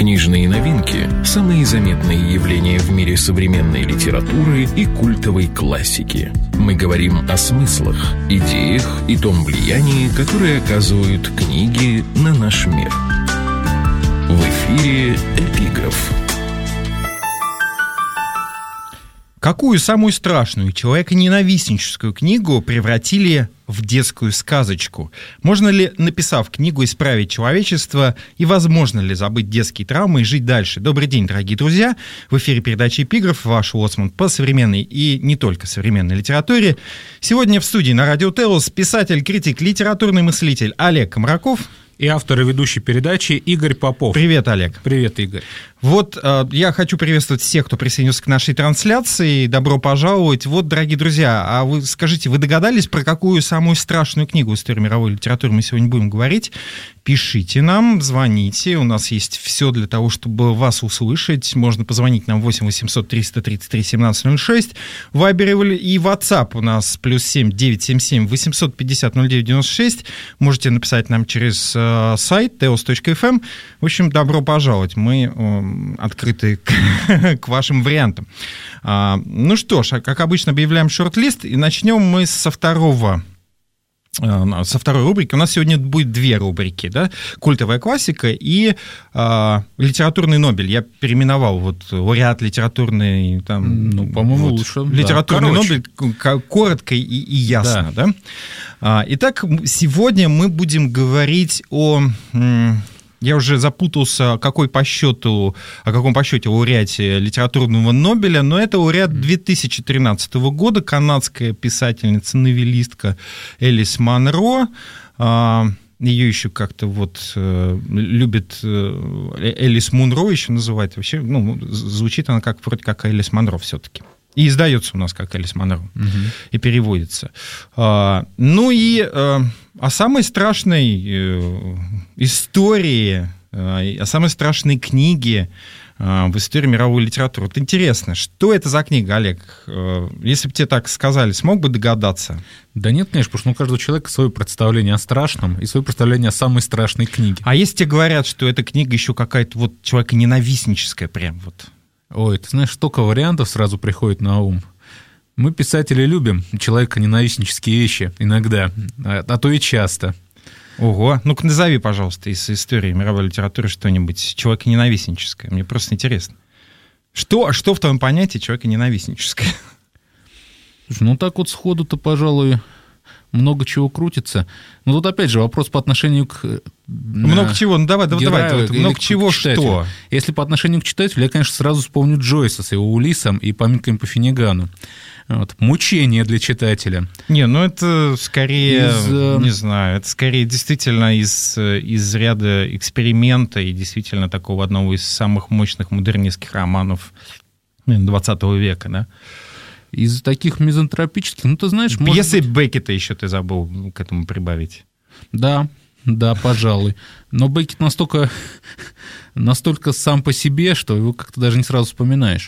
Книжные новинки – самые заметные явления в мире современной литературы и культовой классики. Мы говорим о смыслах, идеях и том влиянии, которое оказывают книги на наш мир. В эфире «Эпиграф». Какую самую страшную человеконенавистническую книгу превратили в детскую сказочку? Можно ли, написав книгу, исправить человечество? И возможно ли забыть детские травмы и жить дальше? Добрый день, дорогие друзья. В эфире передача «Эпиграф», ваш лоцман по современной и не только современной литературе. Сегодня в студии на Радио Телос писатель, критик, литературный мыслитель Олег Комараков. И автор и ведущий передачи Игорь Попов. Привет, Олег. Привет, Игорь. Вот я хочу приветствовать всех, кто присоединился к нашей трансляции. Добро пожаловать. Вот, дорогие друзья, а вы скажите, вы догадались, про какую самую страшную книгу в истории мировой литературы мы сегодня будем говорить? Пишите нам, звоните. У нас есть все для того, чтобы вас услышать. Можно позвонить нам 8 800 333 1706. Вайбер и WhatsApp у нас +7 977 850 0996. Можете написать нам через сайт teos.fm. В общем, добро пожаловать. Мы открыты к вашим вариантам. Ну что ж, как обычно, объявляем шорт-лист. И начнем мы со второй рубрики. У нас сегодня будет две рубрики, да? Культовая классика и литературный Нобель. Я переименовал вот лауреат литературный, там, по-моему, вот, лучше. Литературный Нобель коротко и ясно, да? Итак, сегодня мы будем говорить о... Я уже запутался, о каком по счету лауреате литературного Нобеля, но это лауреат 2013 года, канадская писательница-новеллистка Элис Манро. Ее еще как-то вот любит Элис Мунро еще называть. Вообще, звучит она вроде как Элис Манро все-таки. И издается у нас как Элис Манро, и переводится. О самой страшной истории, о самой страшной книге в истории мировой литературы. Вот интересно, что это за книга, Олег? Если бы тебе так сказали, смог бы догадаться? Да нет, конечно, потому что у каждого человека свое представление о страшном и свое представление о самой страшной книге. А если тебе говорят, что эта книга еще какая-то вот человеконенавистническая прям вот? Ой, ты знаешь, столько вариантов сразу приходит на ум. Мы, писатели, любим человеконенавистнические вещи иногда, а то и часто. Ого, ну-ка назови, пожалуйста, из истории мировой литературы что-нибудь человеконенавистническое. Мне просто интересно. Что в твоем понятии человеконенавистническое? Слушай, так вот сходу-то, пожалуй, много чего крутится. Но тут опять же вопрос по отношению к... Много чего? Ну давай. Много чего что? Если по отношению к читателю, я, конечно, сразу вспомню Джойса с его «Улиссом» и «Поминками по Финнигану». Вот. Мучение для читателя. Это скорее, не знаю, это скорее действительно из ряда эксперимента и действительно такого одного из самых мощных модернистских романов 20 века, да? Из таких мизантропических, ты знаешь... Пьесы Беккета еще ты забыл к этому прибавить. Да, пожалуй. Но Беккет настолько сам по себе, что его как-то даже не сразу вспоминаешь.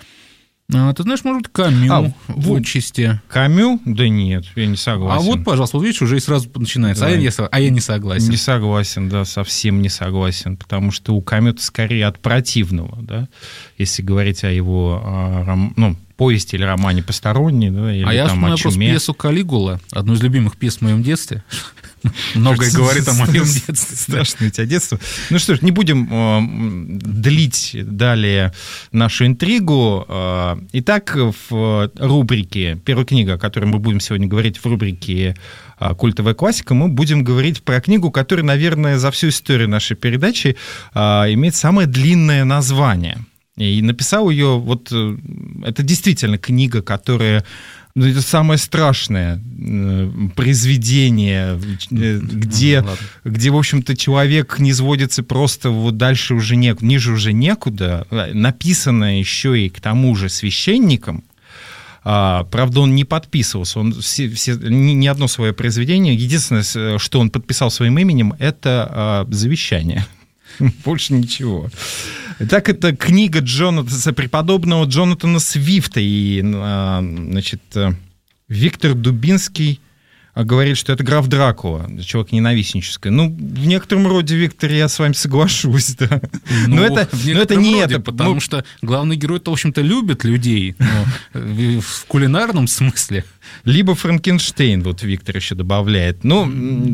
Ты знаешь, может быть, Камю в отчасти. Камю? Да нет, я не согласен. А вот, пожалуйста, вот видишь, уже и сразу начинается. Да. А я не согласен. Не согласен, да, совсем не согласен, потому что у Камю-то скорее от противного, да, если говорить о его, повести или романе «Посторонний», да, или я там о чуме. Просто пьесу «Калигула», одну из любимых пьес в моем детстве. Многое говорит о моем детстве. Страшное у тебя детство. Ну что ж, не будем длить далее нашу интригу. Итак, в рубрике, первая книга, о которой мы будем сегодня говорить в рубрике «Культовая классика», мы будем говорить про книгу, которая, наверное, за всю историю нашей передачи имеет самое длинное название. И написал ее, это действительно книга, которая... это самое страшное произведение, где, в общем-то, человек не сводится просто дальше уже ниже уже некуда, написанное еще и к тому же священником. Правда, он не подписывался, он ни одно свое произведение, единственное, что он подписал своим именем, это завещание. Больше ничего. Так, это книга преподобного Джонатана Свифта и, Виктор Дубинский говорит, что это граф Дракула, человек ненавистнический. Ну, в некотором роде, Виктор, я с вами соглашусь, да. Но это не это. Потому что главный герой-то, в общем-то, любит людей, но в кулинарном смысле. Либо Франкенштейн, вот Виктор еще добавляет. Ну,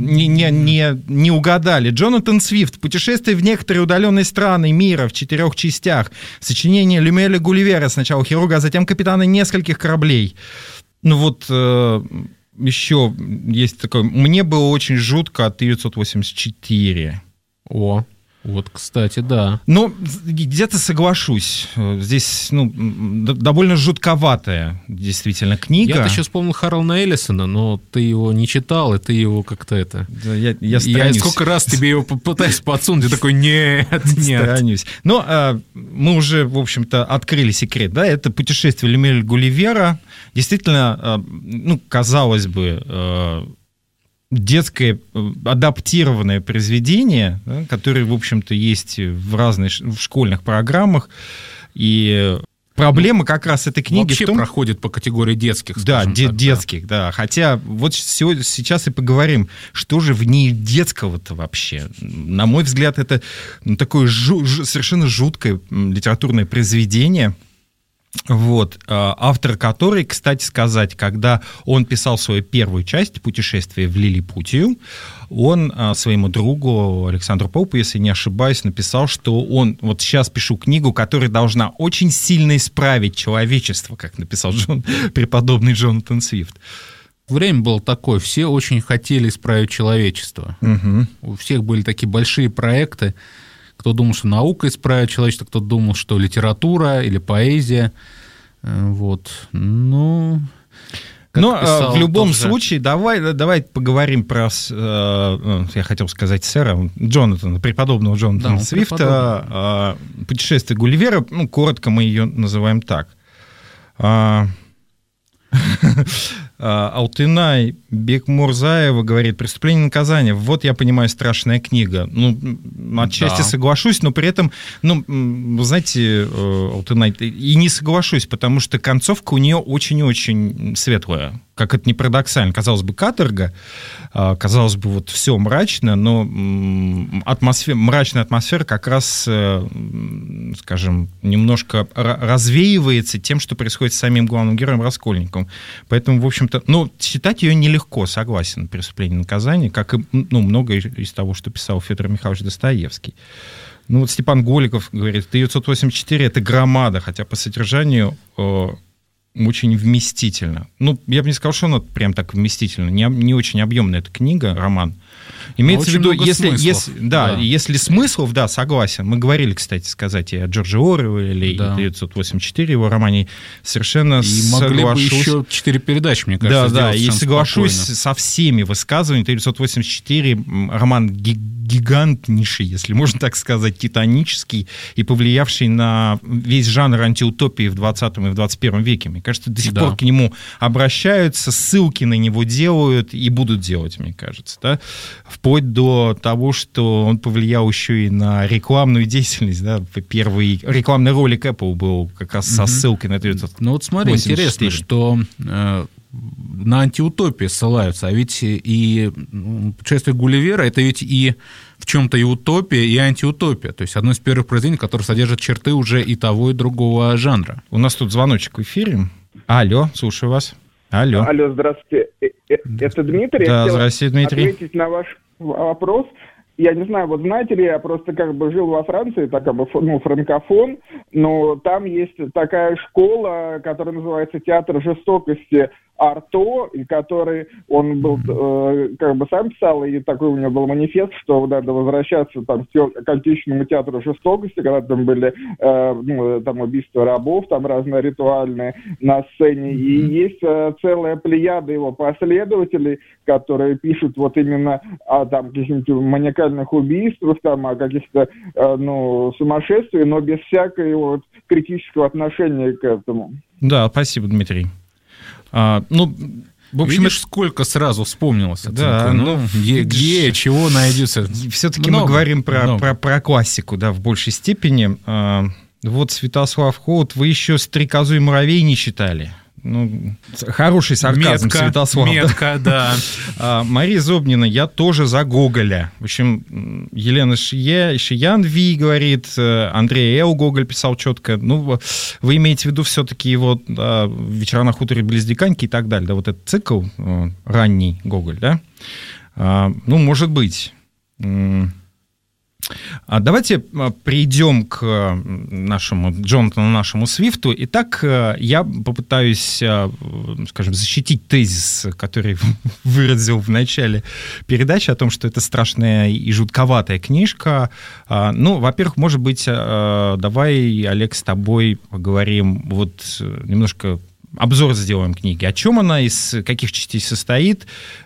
не угадали. Джонатан Свифт. «Путешествие в некоторые удаленные страны мира в 4 частях». Сочинение Люмеля Гулливера. Сначала хирурга, а затем капитана нескольких кораблей. Ну вот... Еще есть такое... Мне было очень жутко от 1984. О, вот, кстати, да. Ну, где-то соглашусь. Здесь, довольно жутковатая, действительно, книга. Я-то еще вспомнил Харлана Эллисона, но ты его не читал, и ты его как-то это... Да, я сторонюсь. Я сколько раз тебе его пытаюсь подсунуть, ты такой, нет. Сторонюсь. Но мы уже, в общем-то, открыли секрет, да, это «Путешествие Люмеля Гулливера». Действительно, казалось бы... детское адаптированное произведение, да, которое, в общем-то, есть в школьных программах. И проблема как раз этой книги вообще в том... проходит по категории детских, да, детских, да. Хотя вот сейчас и поговорим, что же в ней детского-то вообще. На мой взгляд, это такое совершенно жуткое литературное произведение, вот, автор которой, кстати сказать, когда он писал свою первую часть «Путешествие в Лилипутию», он своему другу Александру Поупу, если не ошибаюсь, написал, что он, вот сейчас пишу книгу, которая должна очень сильно исправить человечество, как написал преподобный Джонатан Свифт. Время было такое, все очень хотели исправить человечество. Угу. У всех были такие большие проекты. Кто думал, что наука исправит человечество, кто думал, что литература или поэзия. Вот. В любом случае, давай поговорим про, я хотел сказать, сэра Джонатана, преподобного Джонатана Свифта. «Путешествие Гулливера», коротко мы ее называем так. Алтынай Бекмурзаева говорит: «Преступление и наказание». Вот, я понимаю, страшная книга. Отчасти соглашусь, но при этом, вы знаете, Алтынай, и не соглашусь, потому что концовка у нее очень-очень светлая. Как это ни парадоксально. Казалось бы, каторга, казалось бы, вот все мрачно, но мрачная атмосфера как раз, скажем, немножко развеивается тем, что происходит с самим главным героем Раскольниковым. Поэтому, в общем-то, читать ее нелегко, согласен, «Преступление и наказание», как и многое из того, что писал Федор Михайлович Достоевский. Вот Степан Голиков говорит, 1984 — это громада, хотя по содержанию очень вместительно. Я бы не сказал, что она прям так вместительна. Не очень объемная эта книга, роман. Имеется в виду, если смыслов, да, согласен. Мы говорили, кстати сказать, и о Джорджи Оруэлле, и 1984 его романе. Совершенно соглашусь. И могли бы еще 4 передачи, мне кажется, да, и соглашусь спокойно со всеми высказываниями. 1984 роман гигантнейший, если можно так сказать, титанический, и повлиявший на весь жанр антиутопии в 20 и в 21 веке. Мне кажется, до сих пор к нему обращаются, ссылки на него делают и будут делать, мне кажется, да? Вплоть до того, что он повлиял еще и на рекламную деятельность, да? Первый рекламный ролик Apple был как раз со ссылкой на 1984. Вот смотри, интересно, что на антиутопии ссылаются, а ведь и «Путешествие Гулливера» — это ведь и в чем-то и утопия, и антиутопия. То есть одно из первых произведений, которое содержит черты уже и того, и другого жанра. У нас тут звоночек в эфире. Алло, слушаю вас. Алло, здравствуйте. Это Дмитрий. Да, здравствуйте, Дмитрий. Ответить на ваш вопрос. Я не знаю, вот знаете ли, я просто жил во Франции, франкофон, но там есть такая школа, которая называется «Театр жестокости» Арто, и который он был, сам писал, и такой у него был манифест, что надо возвращаться к античному театру жестокости, когда там были там убийства рабов, там разные ритуальные на сцене, и есть целая плеяда его последователей, которые пишут вот именно о каких-нибудь маниакальных убийствах, о каких-то сумасшествиях, но без всякого критического отношения к этому. Да, спасибо, Дмитрий. В общем, видишь, сколько сразу вспомнилось. Да, где, чего найдется. Все-таки мы говорим про классику, да, в большей степени. Вот, Святослав Холод, вы еще «Стрекозу и муравей» не читали. Хороший сарказм, Святослав. Метко, да. Мария Зобнина, я тоже за Гоголя. В общем, Елена Шиян Ви говорит, Андрей Эл Гоголь писал четко. Ну, вы имеете в виду все-таки его «Вечера на хуторе близ Диканьки» и так далее. Да, вот этот цикл ранний Гоголь, да? Ну, может быть. Давайте перейдем к Джонатану нашему Свифту. Итак, я попытаюсь, скажем, защитить тезис, который выразил в начале передачи о том, что это страшная и жутковатая книжка. Ну, во-первых, может быть, давай, Олег, с тобой поговорим, вот немножко обзор сделаем книги. О чем она, из каких частей состоит,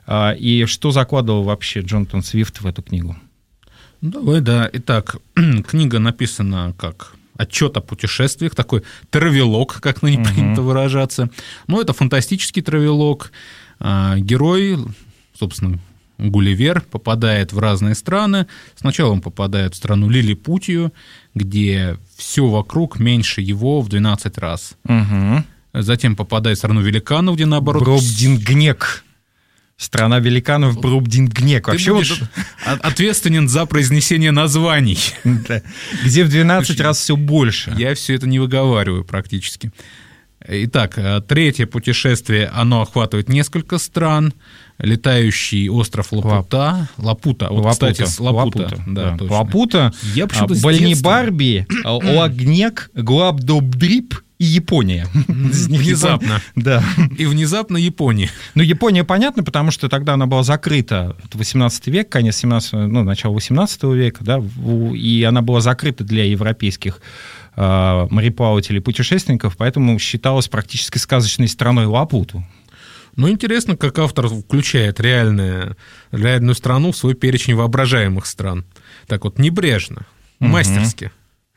и что закладывал вообще Джонатан Свифт в эту книгу? Давай, да. Итак, книга написана как отчет о путешествиях, такой травелог, как ныне принято выражаться. Но это фантастический травелог. Герой, собственно, Гулливер, попадает в разные страны. Сначала он попадает в страну Лилипутию, где все вокруг меньше его в 12 раз. Затем попадает в страну великанов, где наоборот... Бробдингнек. Страна великанов Брубдингнек. Вообще будешь ответственен за произнесение названий. Где в 12 раз все больше. Я все это не выговариваю практически. Итак, третье путешествие, оно охватывает несколько стран. Летающий остров Лапута. Вот, кстати, Лапута. Да, точно. Лапута, Бальни-Барби, Лагнек, Глабдобдрип и Япония. Внезапно. Да. И внезапно Япония. Ну, Япония, понятно, потому что тогда она была закрыта. Это 18 век, конец 17, начало 18 века, да, и она была закрыта для европейских мореплавателей, путешественников, поэтому считалась практически сказочной страной Лапуту. Ну, интересно, как автор включает реальную страну в свой перечень воображаемых стран. Так вот, небрежно, мастерски.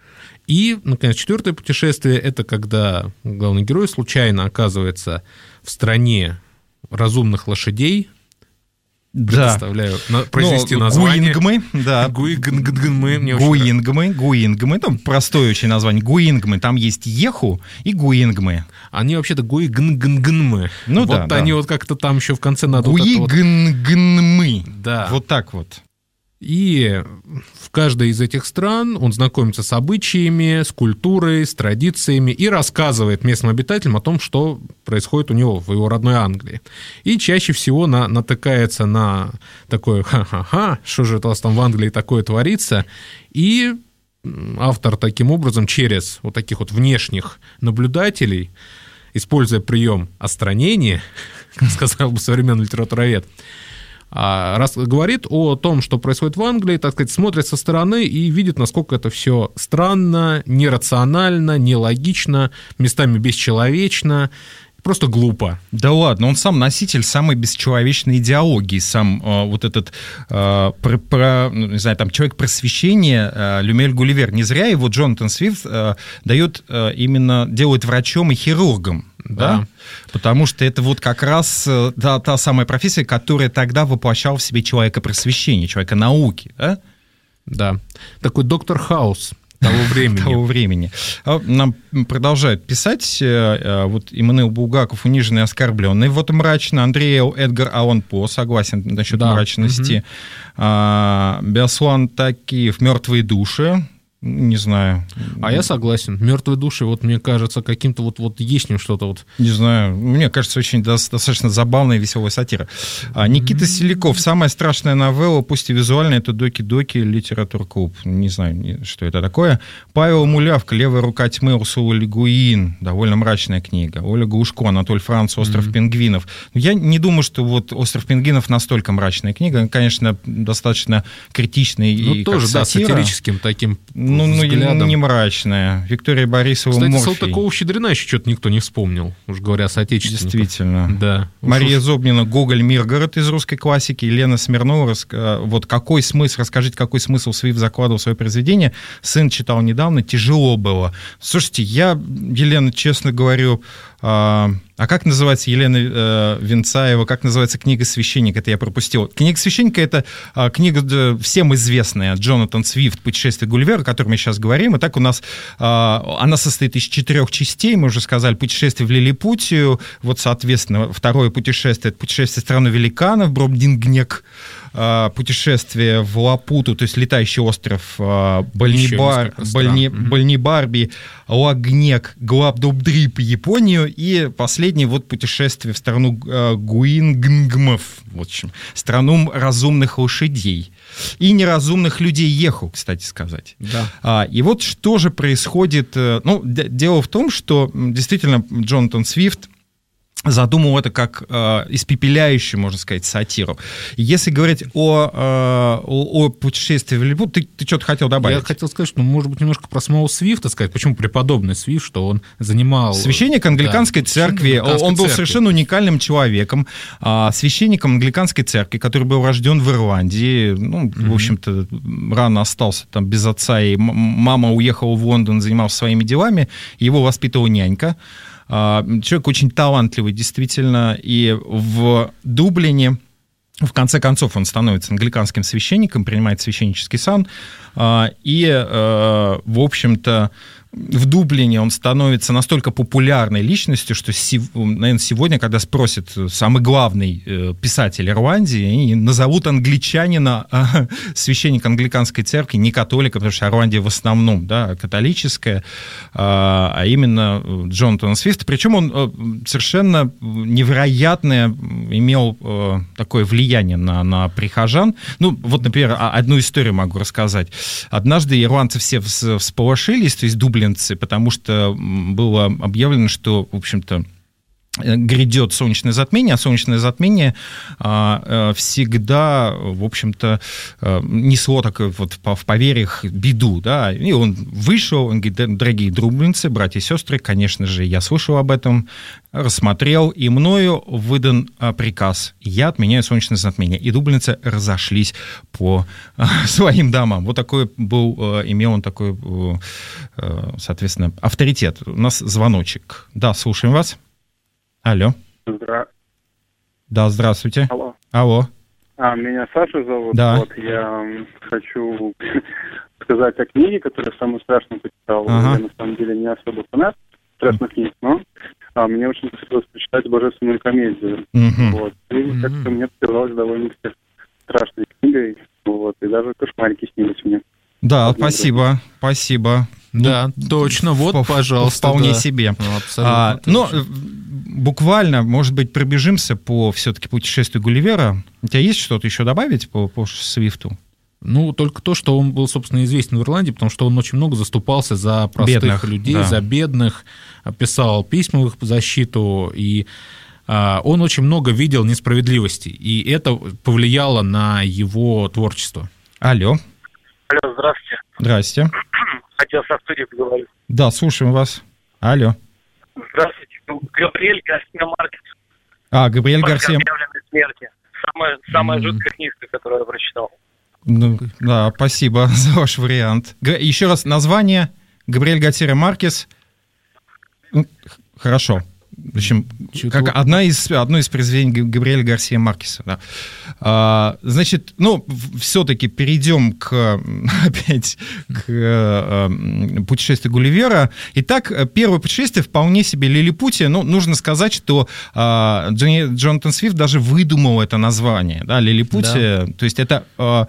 И, наконец, четвертое путешествие – это когда главный герой случайно оказывается в стране разумных лошадей. Предоставляю произнести название. Гуингмы, да. Гуингмы, там простое очень название. Гуингмы, там есть Еху и Гуингмы. Они вообще-то Гуингмы. Ну вот да. Они вот как-то там еще в конце надо... Гуингмы. Да. Вот так вот. И в каждой из этих стран он знакомится с обычаями, с культурой, с традициями и рассказывает местным обитателям о том, что происходит у него в его родной Англии. И чаще всего натыкается на такое «ха-ха-ха, что же это у вас там в Англии такое творится?» И автор таким образом через вот таких вот внешних наблюдателей, используя прием остранения, как сказал бы современный литературовед, говорит о том, что происходит в Англии, так сказать, смотрит со стороны и видит, насколько это все странно, нерационально, нелогично, местами бесчеловечно, просто глупо. Да ладно, он сам носитель самой бесчеловечной идеологии, сам вот этот, не знаю, там, человек просвещения Люмиэль Гулливер. Не зря его Джонатан Свифт делает врачом и хирургом. Да? Потому что это вот как раз та самая профессия, которая тогда воплощала в себе человека просвещения, человека науки. Да? Да. Такой доктор Хаус того времени. Нам продолжают писать. Вот Иммануил Булгаков униженный и оскорбленный. Вот мрачно. Андрей Эдгар Аллан По, согласен насчет мрачности. Беслан Такиев «Мертвые души». Не знаю. А я согласен. «Мертвые души», вот мне кажется, каким-то вот есть в нем что-то вот... Не знаю. Мне кажется, очень достаточно забавная и веселая сатира. Никита Селяков. Самая страшная новелла, пусть и визуальная, это «Доки-доки», литератур-клуб. Не знаю, что это такое. Павел Мулявка, «Левая рука тьмы», Урсула Ле Гуин. Довольно мрачная книга. Оля Глушко, Анатоль Франц, «Остров пингвинов». Я не думаю, что вот «Остров пингвинов» настолько мрачная книга. Конечно, достаточно критичная и тоже, как сатира. Сатирическим таким... не мрачная. Виктория Борисова, Кстати, Морфий. Салтыкова-Щедрина еще что-то никто не вспомнил, уж говоря о соотечественниках. Действительно. Да. Мария Зобнина, Гоголь, Миргород из русской классики. Елена Смирнова, вот расскажите, какой смысл Свифт закладывал в свое произведение. Сын читал недавно, тяжело было. Слушайте, Елена, честно говорю, А как называется Елена Венцаева, как называется книга «Священник»? Это я пропустил. Книга «Священника» — это книга всем известная, Джонатан Свифт «Путешествие Гулливера», о котором мы сейчас говорим. И так у нас она состоит из 4 частей, мы уже сказали, «Путешествие в Лилипутию», вот, соответственно, второе путешествие — это «Путешествие в страну великанов», Брobдингнек, путешествие в Лапуту, то есть летающий остров Бальнибарби, Лагнек, Глабдубдрип, Японию, и последнее вот путешествие в страну Гуингмов, в общем, страну разумных лошадей. И неразумных людей Еху, кстати сказать. Да. И вот что же происходит. Ну, дело в том, что действительно Джонатан Свифт задумал это как испепеляющую, можно сказать, сатиру. Если говорить о путешествии в Лилипут, ты что-то хотел добавить? Я хотел сказать, что, может быть, немножко про самого Свифта сказать, почему преподобный Свифт, что он занимал... Священник англиканской церкви. Он был совершенно уникальным человеком, священником англиканской церкви, который был рожден в Ирландии, ну, в общем-то, рано остался там без отца, и мама уехала в Лондон, занималась своими делами, его воспитывала нянька. Человек очень талантливый, действительно, и в Дублине, в конце концов, он становится англиканским священником, принимает священнический сан, и, в общем-то, в Дублине он становится настолько популярной личностью, что, наверное, сегодня, когда спросят самый главный писатель Ирландии, они назовут англичанина священника англиканской церкви, не католика, потому что Ирландия в основном, да, католическая, а именно Джонатан Свифт. Причем он совершенно невероятное имел такое влияние на прихожан. Ну, вот, например, одну историю могу рассказать. Однажды ирландцы все всполошились, то есть дублинцы, потому что было объявлено, что, в общем-то, грядет солнечное затмение, а солнечное затмение всегда, в общем-то, несло такое вот в поверьях беду, да, и он вышел, он говорит: дорогие дублинцы, братья и сестры, конечно же, я слышал об этом, рассмотрел, и мною выдан приказ, я отменяю солнечное затмение, и дублинцы разошлись по своим домам. Вот такой был, имел он такой, соответственно, авторитет. У нас звоночек. Да, слушаем вас. Алло. Да, здравствуйте. Алло. Меня Саша зовут. Да. Вот я хочу сказать о книге, которую я самую страшную почитал. Я на самом деле не особо фанат страшных книг, но мне очень хотелось прочитать «Божественную комедию». Вот. И как-то мне показалось довольно-таки страшной книгой. Вот. И даже кошмарики снились мне. Да, спасибо. Да, точно, вот, пожалуйста. Вполне да. себе. Ну, абсолютно. Но буквально, может быть, пробежимся по все-таки путешествию Гулливера. У тебя есть что-то еще добавить по Свифту? Ну, только то, что он был, собственно, известен в Ирландии, потому что он очень много заступался за простых бедных людей, да. за бедных, писал письма в их защиту, и он очень много видел несправедливости, и это повлияло на его творчество. Алло, здравствуйте. Здрасте. Хотел со студией поговорить. Да, слушаем вас. Алло. Здравствуйте. Габриэль Гарсия Маркес. Габриэль Гарсия. «Объявленной смерти». Самая жуткая книжка, которую я прочитал. Ну, да, спасибо за ваш вариант. Еще раз название. Габриэль Гарсия Маркес. Хорошо. В общем, как одно из произведений Габриэля Гарсия Маркеса. Да. Значит, ну, все-таки перейдем опять к путешествию Гулливера. Итак, первое путешествие вполне себе Лилипутия. Ну, нужно сказать, что Джонатан Свифт даже выдумал это название, да, Лилипутия. Да. То есть это...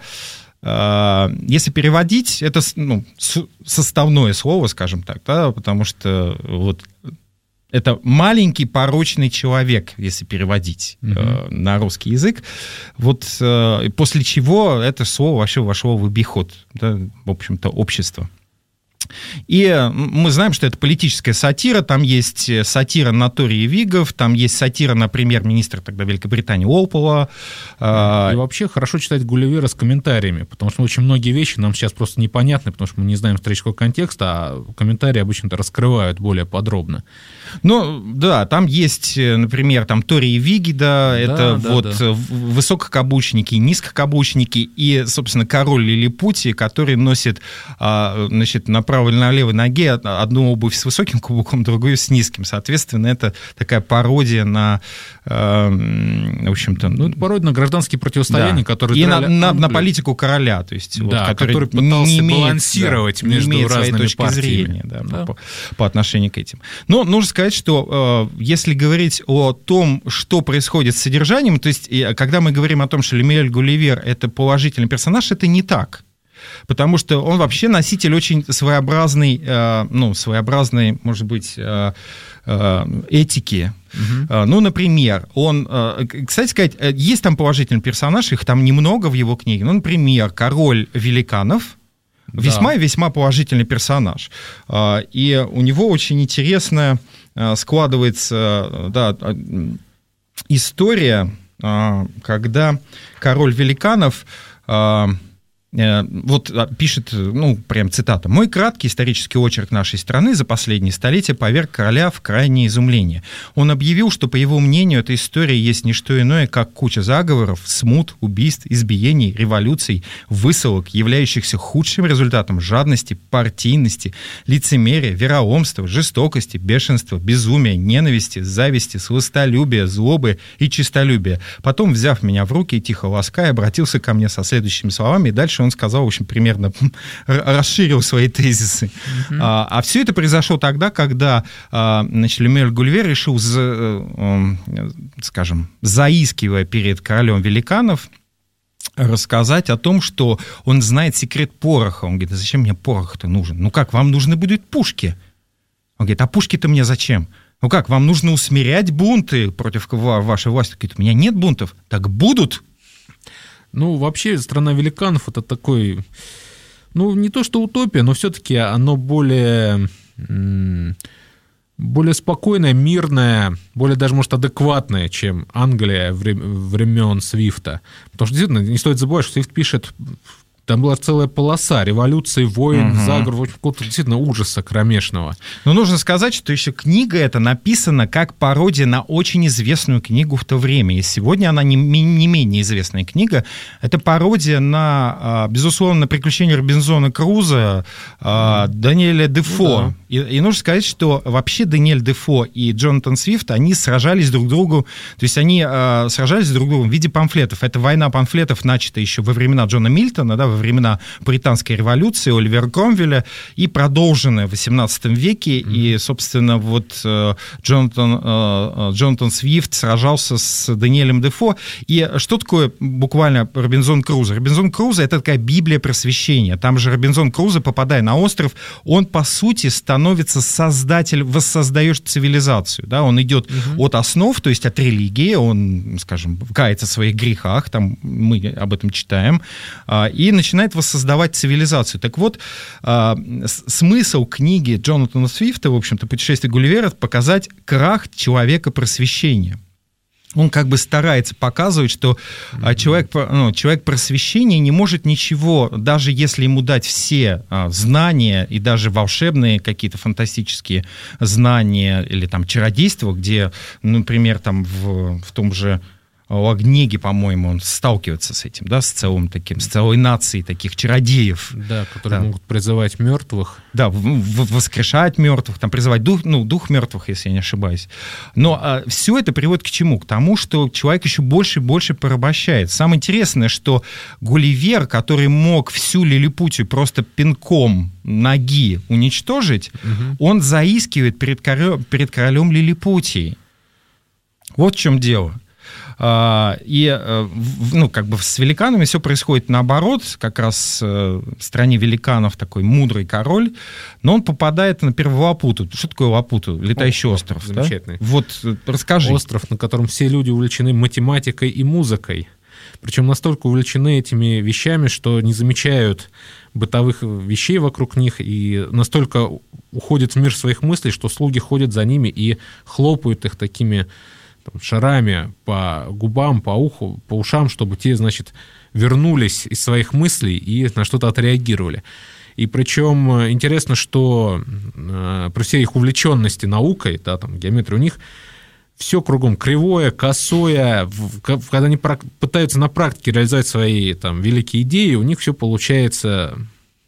Если переводить, это составное слово, скажем так, да, потому что вот это маленький порочный человек, если переводить на русский язык. Вот после чего это слово вообще вошло в обиход, да, в общем-то, общества. И мы знаем, что это политическая сатира, там есть сатира на Тори и Вигов, там есть сатира на премьер-министра тогда Великобритании Уолпола. И вообще хорошо читать Гулливера с комментариями, потому что очень многие вещи нам сейчас просто непонятны, потому что мы не знаем исторического контекста, а комментарии обычно-то раскрывают более подробно. Ну, да, там есть, например, там Тори и Виги, да, это высококаблучники, низкокаблучники и, собственно, король Лилипутии, который носит, значит, на правой или на левой ноге одну обувь с высоким каблуком, другую с низким. Соответственно, это такая пародия на, в общем-то... Ну, это пародия на гражданские противостояния, которые... И на политику короля, то есть... Да, вот, который пытался балансировать между разными партиями. По отношению к этим. Но нужно сказать, что если говорить о том, что происходит с содержанием, то есть когда мы говорим о том, что Лемюэль Гулливер — это положительный персонаж, это не так. Потому что он вообще носитель очень своеобразной, может быть, этики. Ну, например, он... Кстати сказать, есть там положительный персонаж, их там немного в его книге. Ну, например, король великанов. Весьма и весьма положительный персонаж. И у него очень интересная складывается история, когда король великанов... Вот пишет, прям цитата. «Мой краткий исторический очерк нашей страны за последние столетия поверг короля в крайнее изумление. Он объявил, что, по его мнению, эта история есть не что иное, как куча заговоров, смут, убийств, избиений, революций, высылок, являющихся худшим результатом жадности, партийности, лицемерия, вероломства, жестокости, бешенства, безумия, ненависти, зависти, сластолюбия, злобы и честолюбия. Потом, взяв меня в руки и тихо лаская, обратился ко мне со следующими словами, и дальше он сказал, в общем, примерно расширил свои тезисы. А все это произошло тогда, когда, Лемюэль Гулливер решил, скажем, заискивая перед королем великанов, рассказать о том, что он знает секрет пороха. Он говорит, а зачем мне порох-то нужен? Ну как, вам нужны будут пушки? Он говорит, а пушки-то мне зачем? Ну как, вам нужно усмирять бунты против вашей власти? Он говорит, у меня нет бунтов. Так будут? Ну, вообще, «Страна великанов» — это такой, не то что утопия, но все-таки оно более спокойное, мирное, более даже, может, адекватное, чем Англия времен Свифта. Потому что, действительно, не стоит забывать, что Свифт пишет... Там была целая полоса революции, войн, заговоров, какого-то действительно ужаса кромешного. Но нужно сказать, что еще книга эта написана как пародия на очень известную книгу в то время. И сегодня она не менее известная книга. Это пародия на, безусловно, на «Приключения Робинзона Круза» Даниэля Дефо. И нужно сказать, что вообще Даниэль Дефо и Джонатан Свифт, они сражались друг другу, то есть они сражались друг другу в виде памфлетов. Это война памфлетов начата еще во времена Джона Мильтона, во времена Британской революции, Оливера Кромвеля, и продолженная в XVIII веке. И, собственно, вот Джонатан Свифт сражался с Даниэлем Дефо. И что такое буквально Робинзон Крузо? Робинзон Крузо — это такая Библия просвещения. Там же Робинзон Крузо, попадая на остров, он, по сути, становится воссоздаешь цивилизацию. Да? Он идет от основ, то есть от религии, он, скажем, кается в своих грехах, там мы об этом читаем, и начинает воссоздавать цивилизацию. Так вот, смысл книги Джонатана Свифта, в общем-то, «Путешествие Гулливера» — показать крах человека просвещения. Он как бы старается показывать, что человек просвещения не может ничего, даже если ему дать все знания и даже волшебные какие-то фантастические знания или там чародейство, где, например, там в том же Лагнеге, по-моему, он сталкивается с этим, да, с целой нацией таких чародеев. Да, которые могут призывать мертвых. Да, воскрешать мертвых, там, призывать дух мертвых, если я не ошибаюсь. Но все это приводит к чему? К тому, что человек еще больше и больше порабощает. Самое интересное, что Гулливер, который мог всю Лилипутию просто пинком ноги уничтожить, он заискивает перед королем Лилипутии. Вот в чем дело. И, как бы с великанами все происходит наоборот, как раз в стране великанов такой мудрый король, но он попадает на Перволапуту. Что такое Лапуту? Летающий остров. Замечательный. Да? Вот, расскажи. Остров, на котором все люди увлечены математикой и музыкой. Причем настолько увлечены этими вещами, что не замечают бытовых вещей вокруг них и настолько уходят в мир своих мыслей, что слуги ходят за ними и хлопают их такими шарами по губам, по уху, по ушам, чтобы те, значит, вернулись из своих мыслей и на что-то отреагировали. И причем интересно, что при всей их увлеченности наукой, да, там, геометрия, у них все кругом кривое, косое. Когда они пытаются на практике реализовать свои там великие идеи, у них все получается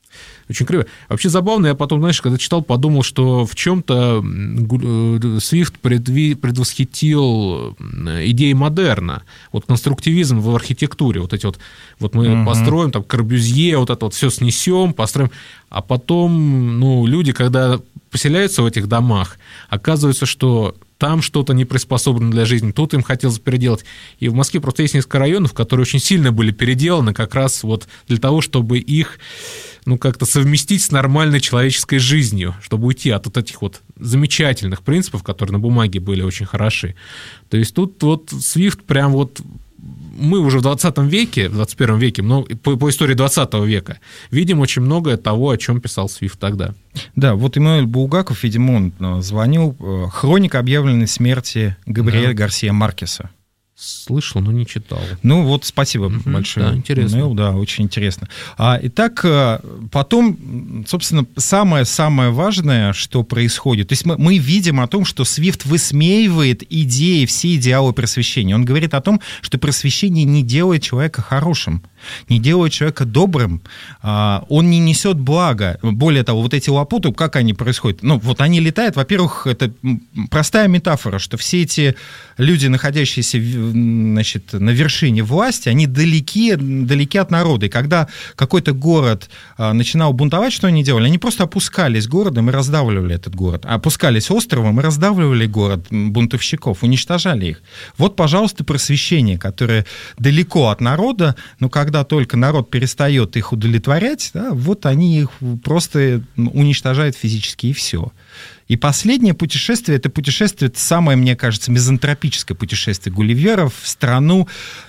Очень криво. Вообще забавно, я потом, знаешь, когда читал, подумал, что в чем-то Свифт предвосхитил идеи модерна. Вот конструктивизм в архитектуре. Вот эти вот мы построим, там, Корбюзье, вот это вот все снесем, построим. А потом, люди, когда поселяются в этих домах, оказывается, что там что-то не приспособлено для жизни, тут им хотелось переделать. И в Москве просто есть несколько районов, которые очень сильно были переделаны как раз вот для того, чтобы их как-то совместить с нормальной человеческой жизнью, чтобы уйти от вот этих вот замечательных принципов, которые на бумаге были очень хороши. То есть тут вот Свифт прям вот... Мы уже в 20 веке, в 21 веке, по истории 20 века, видим очень многое того, о чем писал Свифт тогда. Да, вот Эммануэль Булгаков, видимо, он звонил. «Хроника объявленной смерти Габриэля Гарсия Маркеса». Слышал, но не читал. Спасибо большое. Да, интересно. Да, очень интересно. Итак, потом, собственно, самое важное, что происходит. То есть мы видим о том, что Свифт высмеивает все идеалы просвещения. Он говорит о том, что просвещение не делает человека хорошим, не делает человека добрым, он не несет блага. Более того, вот эти лапуты, как они происходят? Они летают, во-первых, это простая метафора, что все эти люди, находящиеся, на вершине власти, они далеки от народа. И когда какой-то город начинал бунтовать, что они делали? Они просто опускались городом и раздавливали этот город. Опускались островом и раздавливали город бунтовщиков, уничтожали их. Вот, пожалуйста, просвещение, которое далеко от народа, но когда только народ перестает их удовлетворять, вот они их просто уничтожают физически, и все. И последнее путешествие, это самое, мне кажется, мизантропическое путешествие Гулливера в страну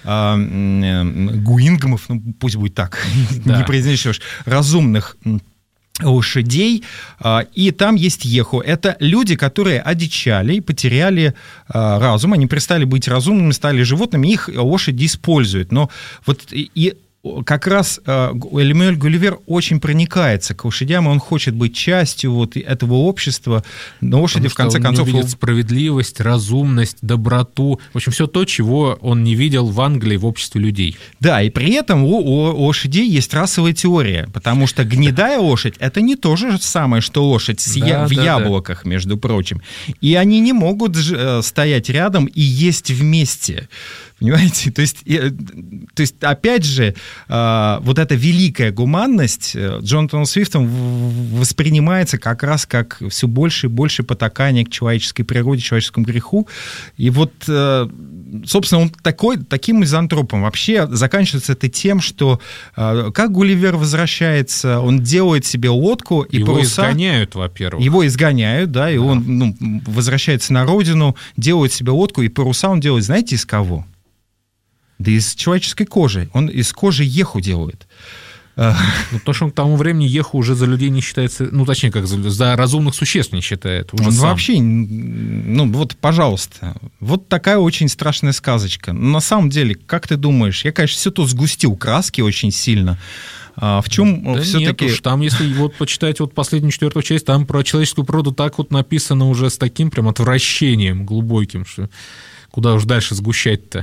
гуингмов, пусть будет так, не произнесешь, разумных лошадей, и там есть еху. Это люди, которые одичали и потеряли разум, они перестали быть разумными, стали животными, их лошади используют. Но как раз Эммануэль Гулливер очень проникается к лошадям, и он хочет быть частью этого общества. Но лошади, в конце концов... Он видит справедливость, разумность, доброту. В общем, все то, чего он не видел в Англии в обществе людей. Да, и при этом у лошадей есть расовая теория, потому что гнедая лошадь — это не то же самое, что лошадь в яблоках, между прочим. И они не могут стоять рядом и есть вместе. Понимаете? То есть, опять же, вот эта великая гуманность Джонатаном Свифтом воспринимается как раз как все больше и больше потакание к человеческой природе, человеческому греху. И вот, собственно, он таким мизантропом. Вообще заканчивается это тем, что как Гулливер возвращается, он делает себе лодку, и его паруса... Его изгоняют, во-первых. Его изгоняют, да, и он возвращается на родину, делает себе лодку, и паруса он делает, знаете, из кого? Да из человеческой кожи. Он из кожи еху делает. То, что он к тому времени еху уже за людей не считается, точнее, как за разумных существ не считает. Уже он сам. Вообще, пожалуйста. Вот такая очень страшная сказочка. Но на самом деле, как ты думаешь, я, конечно, все тут сгустил краски очень сильно. В чем все-таки... Нет уж, там, если почитать последнюю 4-ю часть, там про человеческую природу так написано уже с таким прям отвращением глубоким, что куда уж дальше сгущать-то.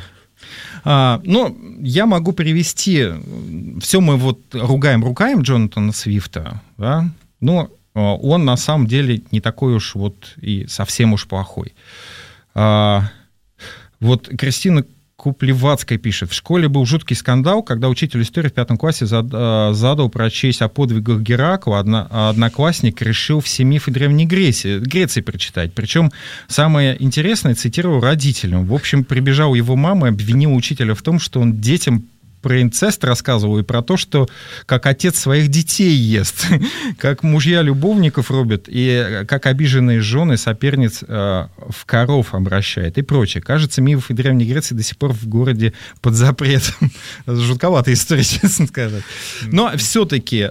Я могу привести... Все мы ругаем Джонатана Свифта, да? Но он на самом деле не такой уж и совсем уж плохой. Кристина Куплевацкая пишет: в школе был жуткий скандал, когда учитель истории в 5 классе задал прочесть о подвигах Геракла, одноклассник решил все мифы Древней Греции прочитать. Причем самое интересное цитировал родителям. В общем, прибежала его мама и обвинила учителя в том, что он детям про инцест рассказывал и про то, что как отец своих детей ест, как мужья любовников рубят, и как обиженные жены соперниц в коров обращает и прочее. Кажется, мифы Древней Греции до сих пор в городе под запретом. Жутковатая история, честно сказать. Но все-таки...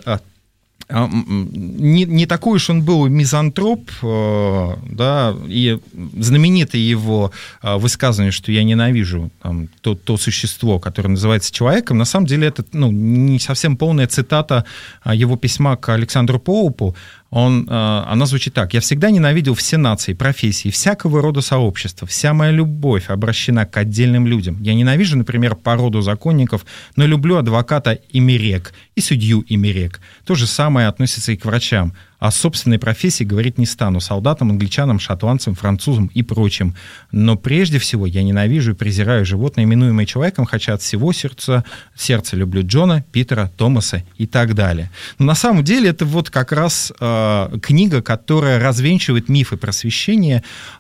Не такой уж он был мизантроп, да, и знаменитое его высказывание, что я ненавижу то существо, которое называется человеком, на самом деле это не совсем полная цитата его письма к Александру Поупу. Она звучит так. «Я всегда ненавидел все нации, профессии, всякого рода сообщества. Вся моя любовь обращена к отдельным людям. Я ненавижу, например, породу законников, но люблю адвоката Имерек и судью Имерек. То же самое относится и к врачам. О собственной профессии говорить не стану. Солдатам, англичанам, шотландцам, французам и прочим. Но прежде всего я ненавижу и презираю животное, именуемое человеком, хотя от всего сердца люблю Джона, Питера, Томаса и так далее». Но на самом деле это вот как раз книга, которая развенчивает мифы просвещения,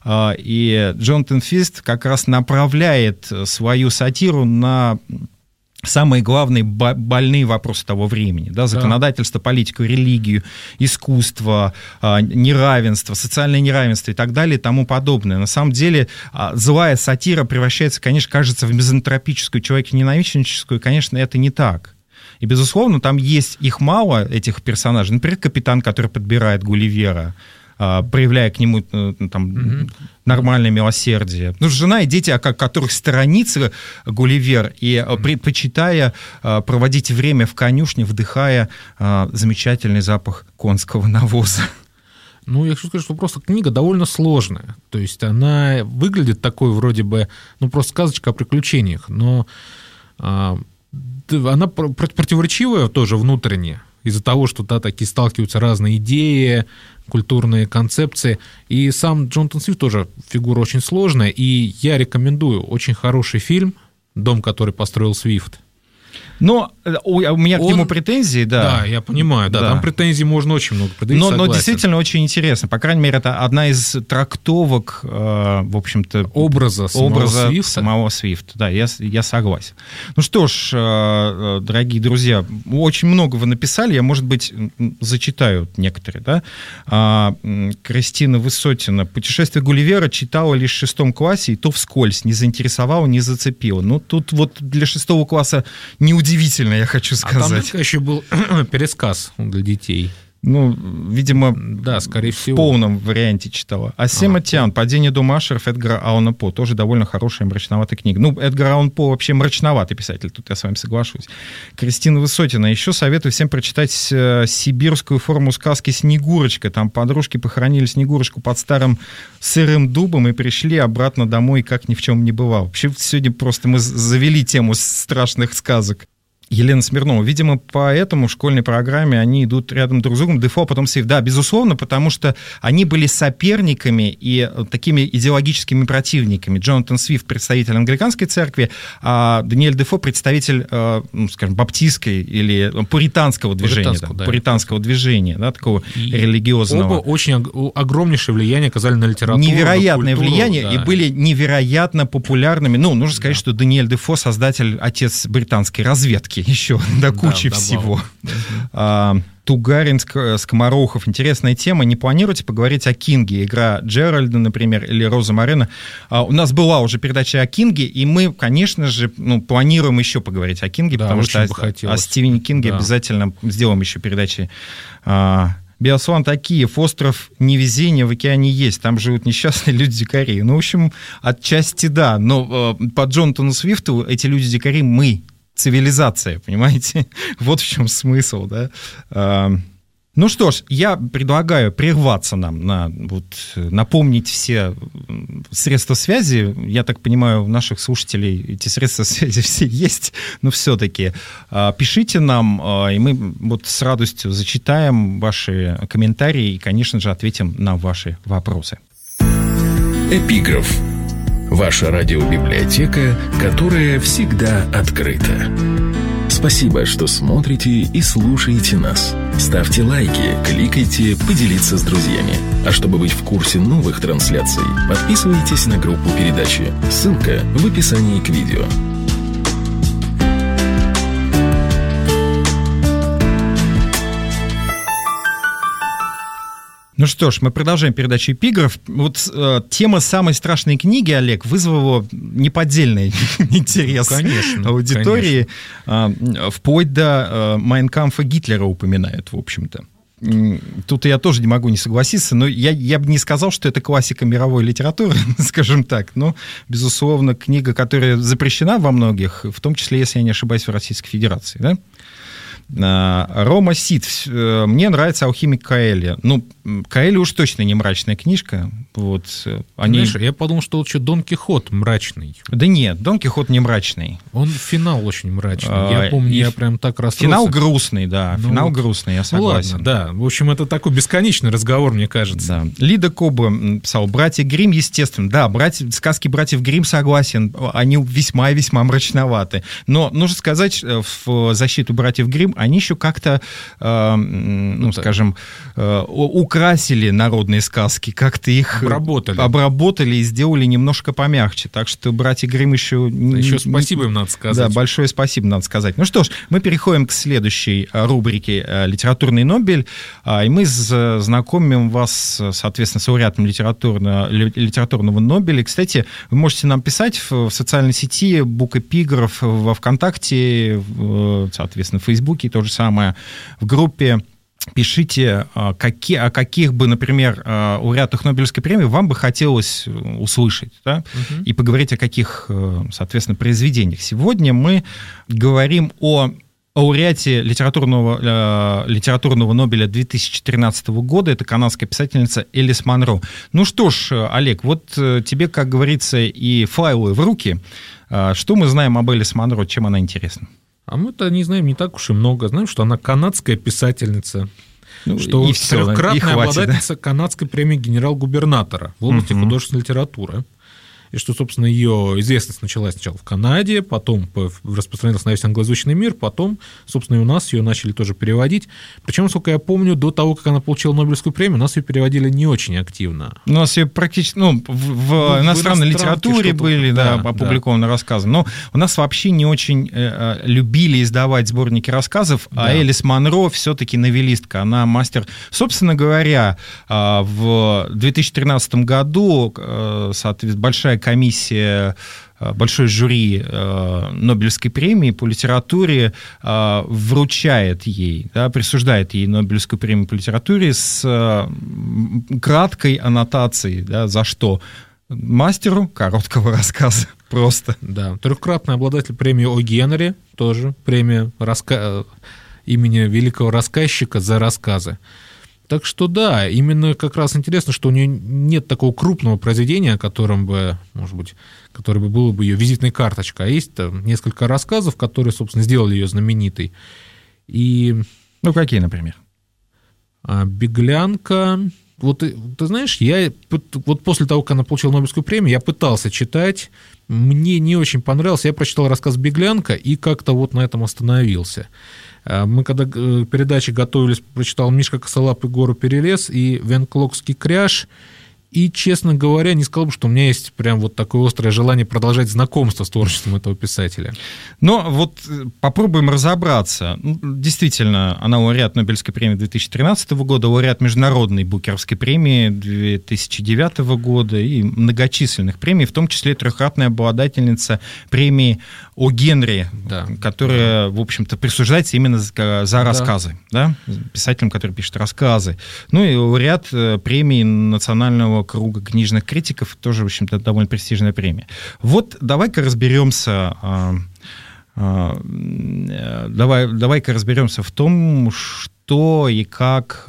и Джонатан Свифт как раз направляет свою сатиру на самые главные больные вопросы того времени. Да, законодательство, политику, религию, искусство, неравенство, социальное неравенство и так далее и тому подобное. На самом деле злая сатира превращается, конечно, кажется, в мизантропическую, человеконенавистническую. Конечно, это не так. И, безусловно, там есть их мало, этих персонажей. Например, капитан, который подбирает Гулливера, проявляя к нему там, нормальное милосердие. Ну, жена и дети, о которых сторонится Гулливер, и предпочитая проводить время в конюшне, вдыхая замечательный запах конского навоза. Ну, я хочу сказать, что просто книга довольно сложная. То есть она выглядит такой вроде бы, ну, просто сказочка о приключениях, но она противоречивая тоже внутренне, из-за того, что такие сталкиваются разные идеи, культурные концепции. И сам Джонатан Свифт тоже фигура очень сложная, и я рекомендую очень хороший фильм «Дом, который построил Свифт». Но у меня к нему претензии, да. Да, я понимаю, да. Там претензий можно очень много предъявить, но действительно очень интересно. По крайней мере, это одна из трактовок, в общем-то, образа самого Свифта. Да, я согласен. Ну что ж, дорогие друзья, очень много вы написали, я, может быть, зачитаю некоторые. Да? Кристина Высотина. «Путешествие Гулливера» читала лишь в 6 классе, и то вскользь, не заинтересовала, не зацепила. Ну, тут вот для 6 класса неудивительно, я хочу сказать. А там еще был пересказ для детей. Ну, видимо, да, скорее всего. В полном варианте читала. Асема Тян, «Падение дома Ашеров» Эдгара Аллана По. Тоже довольно хорошая мрачноватая книга. Ну, Эдгар Аллан По вообще мрачноватый писатель, тут я с вами соглашусь. Кристина Высотина. Еще советую всем прочитать сибирскую форму сказки «Снегурочка». Там подружки похоронили Снегурочку под старым сырым дубом и пришли обратно домой, как ни в чем не бывало. Вообще, сегодня просто мы завели тему страшных сказок. Елена Смирнова. Видимо, поэтому в школьной программе они идут рядом друг с другом, Дефо, потом Свифт. Да, безусловно, потому что они были соперниками и такими идеологическими противниками. Джонатан Свифт — представитель англиканской церкви, а Даниэль Дефо — представитель, скажем, баптистской или пуританского движения. Пуританского движения, да, такого религиозного. Оба очень огромнейшее влияние оказали на литературу. Невероятное культуру, влияние, да. И были невероятно популярными. Ну, нужно сказать, что Даниэль Дефо — создатель, отец британской разведки. Еще до кучи всего. Тугарин, Скоморохов. Интересная тема. Не планируете поговорить о Кинге? Игра Джеральда, например, или Роза Морено. У нас была уже передача о Кинге, и мы, конечно же, планируем еще поговорить о Кинге, потому что о Стивене Кинге обязательно сделаем еще передачи. Биаслан Такиев. «Остров невезения в океане есть. Там живут несчастные люди-дикари». Ну, в общем, отчасти да. Но по Джонатану Свифту эти люди-дикари мы. Цивилизация, понимаете? Вот в чем смысл, да? Ну что ж, я предлагаю прерваться нам, напомнить все средства связи. Я так понимаю, у наших слушателей эти средства связи все есть, но все-таки пишите нам, и мы вот с радостью зачитаем ваши комментарии и, конечно же, ответим на ваши вопросы. Эпиграф. Ваша радиобиблиотека, которая всегда открыта. Спасибо, что смотрите и слушаете нас. Ставьте лайки, кликайте, поделиться с друзьями. А чтобы быть в курсе новых трансляций, подписывайтесь на группу передачи. Ссылка в описании к видео. Ну что ж, мы продолжаем передачу «Эпиграф». Вот тема самой страшной книги, Олег, вызвала неподдельный интерес аудитории. Конечно. Вплоть до «Майн кампфа» Гитлера упоминают, в общем-то. Тут я тоже не могу не согласиться, но я бы не сказал, что это классика мировой литературы, скажем так. Но, безусловно, книга, которая запрещена во многих, в том числе, если я не ошибаюсь, в Российской Федерации, да? Рома Сид. Мне нравится «Алхимик Каэли». Ну, Каэли уж точно не мрачная книжка. Вот, Знаешь, я подумал, что вот что Дон Кихот мрачный. Да нет, Дон Кихот не мрачный. Он финал очень мрачный. Я помню, я прям так расстроился. Финал грустный, да. Ну, финал грустный, я согласен. Ну, ладно, да. В общем, это такой бесконечный разговор, мне кажется. Да. Лида Коба писал: «Братья Гримм, естественно». Да, сказки братьев Гримм, согласен. Они весьма и весьма мрачноваты. Но нужно сказать, в защиту братьев Гримм они еще как-то, скажем, украсили народные сказки, как-то их обработали и сделали немножко помягче. Так что братья Гримм еще... Еще спасибо им надо сказать. Да, большое спасибо надо сказать. Ну что ж, мы переходим к следующей рубрике «Литературный Нобель», и мы знакомим вас, соответственно, с лауреатом литературного Нобеля. Кстати, вы можете нам писать в социальной сети Букэпиграф, во ВКонтакте, соответственно, в Фейсбуке, то же самое, в группе. Пишите, о каких бы, например, лауреатах Нобелевской премии вам бы хотелось услышать, да? И поговорить о каких, соответственно, произведениях. Сегодня мы говорим о лауреате литературного Нобеля 2013 года. Это канадская писательница Элис Манро. Ну что ж, Олег, вот тебе, как говорится, и файлы в руки. Что мы знаем об Элис Манро, чем она интересна? А мы-то не знаем не так уж и много. Знаем, что она канадская писательница, что трехкратная обладательница канадской премии генерал-губернатора в области художественной литературы. И что, собственно, ее известность началась сначала в Канаде, потом распространилась на весь англоязычный мир, потом, собственно, и у нас ее начали тоже переводить. Причем, насколько я помню, до того, как она получила Нобелевскую премию, у нас ее переводили не очень активно. У нас ее практически, в иностранной литературе были опубликованы рассказы, но у нас вообще не очень любили издавать сборники рассказов, а Элис Манро все-таки новеллистка, она мастер. Собственно говоря, в 2013 году, соответственно, большая комиссия, большое жюри Нобелевской премии по литературе вручает ей, присуждает ей Нобелевскую премию по литературе с краткой аннотацией, за что? Мастеру короткого рассказа. Просто. Да, трехкратный обладатель премии О. Генри, тоже премия имени великого рассказчика за рассказы. Так что да, именно как раз интересно, что у нее нет такого крупного произведения, которое бы было бы ее визитной карточкой, а есть несколько рассказов, которые, собственно, сделали ее знаменитой. И... Ну, какие, например? «Беглянка». Вот ты знаешь, вот после того, как она получила Нобелевскую премию, я пытался читать, мне не очень понравился, я прочитал рассказ «Беглянка» и как-то вот на этом остановился. Мы когда к передаче готовились, прочитал «Мишка Косолапый гору перелез» и «Венклокский кряж», и, честно говоря, не сказал бы, что у меня есть прям вот такое острое желание продолжать знакомство с творчеством этого писателя. Но вот попробуем разобраться. Действительно, она лауреат Нобелевской премии 2013 года, лауреат Международной Букеровской премии 2009 года и многочисленных премий, в том числе трехкратная обладательница премии О. Генри, которая, в общем-то, присуждается именно за рассказы, писателям, который пишет рассказы. Ну и лауреат премии Национального круга книжных критиков, тоже, в общем-то, довольно престижная премия. Вот давай-ка разберемся в том, что и как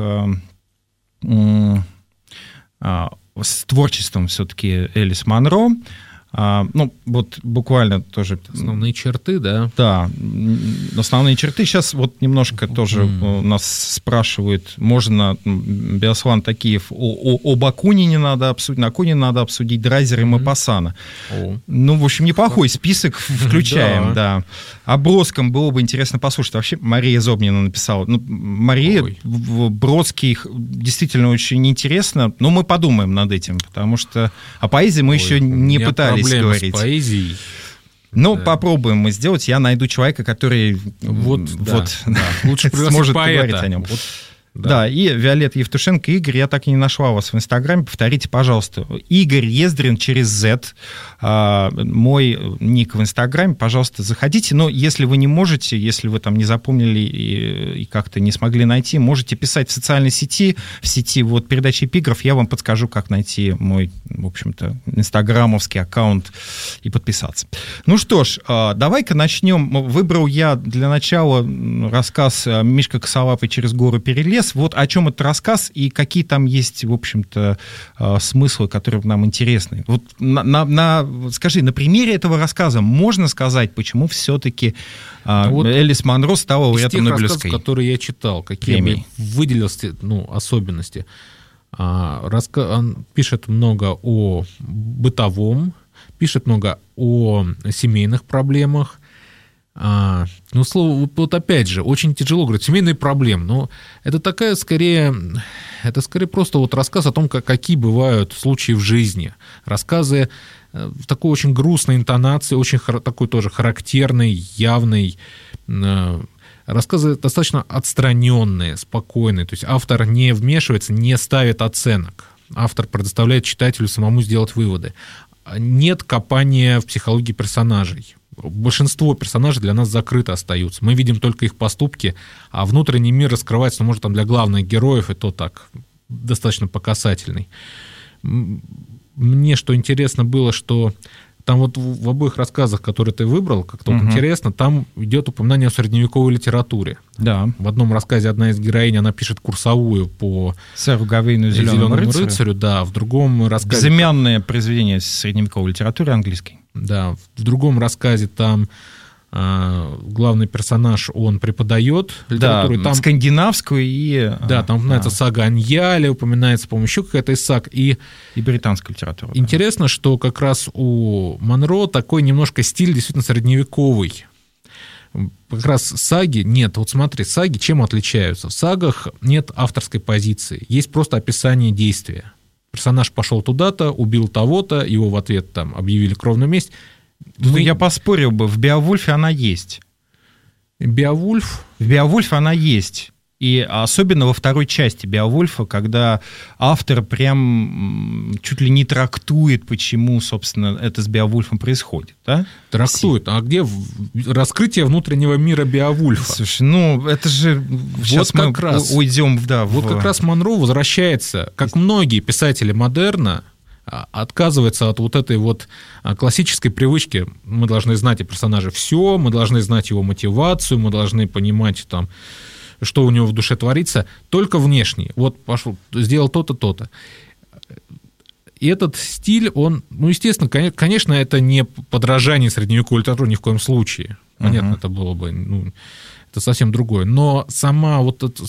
с творчеством все-таки Элис Манро. Вот буквально тоже... Основные черты, да? Да, основные черты. Сейчас вот немножко тоже нас спрашивают, можно Беослан Такиев об Акунине надо обсудить, на Акунина надо обсудить, Драйзера и Мопассана. Ну, в общем, неплохой список включаем, да. О Бродском было бы интересно послушать. Вообще, Мария Зобнина написала. Мария, Бродский действительно очень интересно, но мы подумаем над этим, потому что о поэзии мы еще не пытались говорить. С поэзией. Попробуем мы сделать. Я найду человека, который лучше сможет поговорить о нем. Да, и Виолетта Евтушенко. Игорь, я так и не нашла вас в Инстаграме, повторите, пожалуйста. Игорь Ездрин через Z, мой ник в Инстаграме, пожалуйста, заходите. Но если вы не можете, если вы там не запомнили и как-то не смогли найти, можете писать в социальной сети, в сети вот передачи «Эпиграф», я вам подскажу, как найти мой, в общем-то, инстаграмовский аккаунт и подписаться. Ну что ж, давай-ка начнем. Выбрал я для начала рассказ «Мишка Косолапый через гору перелез». Вот о чем этот рассказ и какие там есть, в общем-то, смыслы, которые нам интересны. Вот скажи, на примере этого рассказа можно сказать, почему все-таки вот Элис Монро стала лауреатом Нобелевской премии? Которые я читал, какие бы выделились особенности. Он пишет много о бытовом, пишет много о семейных проблемах. Ну, слово, вот опять же, очень тяжело говорить, семейные проблемы, но это скорее просто вот рассказ о том, какие бывают случаи в жизни. Рассказы в такой очень грустной интонации, очень такой тоже характерной, явной. Рассказы достаточно отстраненные, спокойные, то есть автор не вмешивается, не ставит оценок. Автор предоставляет читателю самому сделать выводы. Нет копания в психологии персонажей. Большинство персонажей для нас закрыто остаются. Мы видим только их поступки, а внутренний мир раскрывается, может, там для главных героев, и то так, достаточно по касательной. Мне что интересно было, что там вот в обоих рассказах, которые ты выбрал, как-то вот интересно, там идет упоминание о средневековой литературе. Да. В одном рассказе одна из героинь, она пишет курсовую по Сэру Гавейну «Зеленому рыцарю», да, в другом рассказе... Безымянное произведение средневековой литературы английской. Да, в другом рассказе там главный персонаж, он преподает литературу. Да, там, скандинавскую и... Да, там упоминается сага Аньяля, упоминается, по-моему, еще какая-то из саг. И британская литература. Интересно, что как раз у Монро такой немножко стиль действительно средневековый. Как раз саги нет. Вот смотри, саги чем отличаются? В сагах нет авторской позиции, есть просто описание действия. Персонаж пошел туда-то, убил того-то, его в ответ там объявили кровную месть. Я поспорил бы, в «Беовульфе» она есть. «Беовульф»? В «Беовульфе» она есть. И особенно во второй части «Беовульфа», когда автор прям чуть ли не трактует, почему, собственно, это с Беовульфом происходит. Да? Трактует. А где раскрытие внутреннего мира Беовульфа? Слушай, ну это же... Сейчас вот как раз уйдем... Да, вот как раз Монро возвращается, как многие писатели модерна, отказывается от вот этой вот классической привычки. Мы должны знать о персонаже все, мы должны знать его мотивацию, мы должны понимать, там, что у него в душе творится, только внешне. Вот пошел, сделал то-то, то-то. И этот стиль, он, ну, естественно, конечно, это не подражание средневековой литературе ни в коем случае. Понятно, это было бы, ну, это совсем другое. Но сам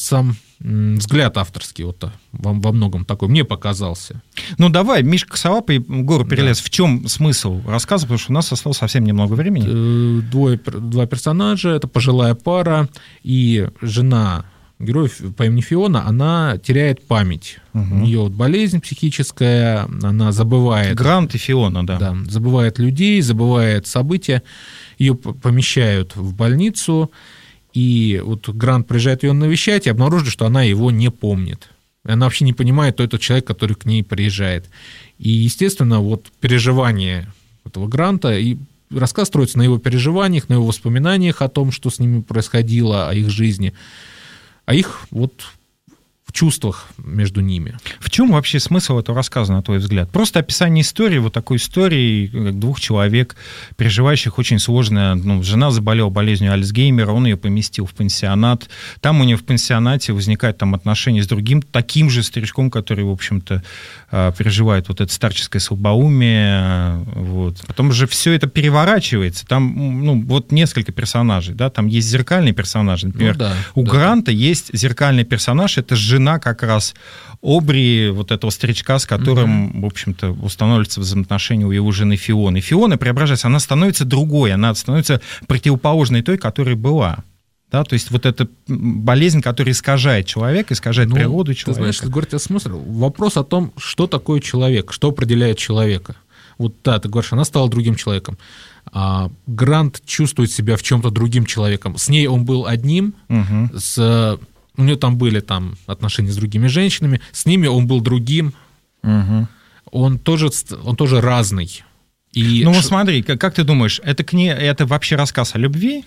взгляд авторский вот во многом такой мне показался. Ну давай, Мишка Косолапый, гору перелез. Да. В чем смысл рассказа? Потому что у нас осталось совсем немного времени. Два персонажа, это пожилая пара, и жена героя по имени Фиона, она теряет память. У нее вот болезнь психическая, она забывает... Грант и Фиона, да. Да, забывает людей, забывает события. Ее помещают в больницу, и вот Грант приезжает ее навещать и обнаружит, что она его не помнит. Она вообще не понимает, кто этот человек, который к ней приезжает. И, естественно, вот переживания этого Гранта, и рассказ строится на его переживаниях, на его воспоминаниях о том, что с ними происходило, о их жизни, о их вот в чувствах между ними. В чем вообще смысл этого рассказа, на твой взгляд? Просто описание истории, вот такой истории двух человек, переживающих очень сложно. Ну, жена заболела болезнью Альцгеймера, он ее поместил в пансионат. Там у нее в пансионате возникают там отношения с другим, таким же старичком, который, в общем-то, переживает вот это старческое слабоумие. Вот. Потом же все это переворачивается. Там, ну, вот несколько персонажей, да, там есть зеркальные персонажи. Например, у Гранта есть зеркальный персонаж, это жена как раз Обри, вот этого старичка, с которым, в общем-то, устанавливаются взаимоотношения у его жены Фионы. Фиона преображается, она становится другой, она становится противоположной той, которая была. Да, то есть вот эта болезнь, которая искажает человека, искажает природу человека. Ты знаешь, говорить о смысле, вопрос о том, что такое человек, что определяет человека. Вот да, ты говоришь, она стала другим человеком. А Грант чувствует себя в чем-то другим человеком. С ней он был одним, с у него там были отношения с другими женщинами, с ними он был другим, он тоже разный. И ну, смотри, как ты думаешь, это вообще рассказ о любви?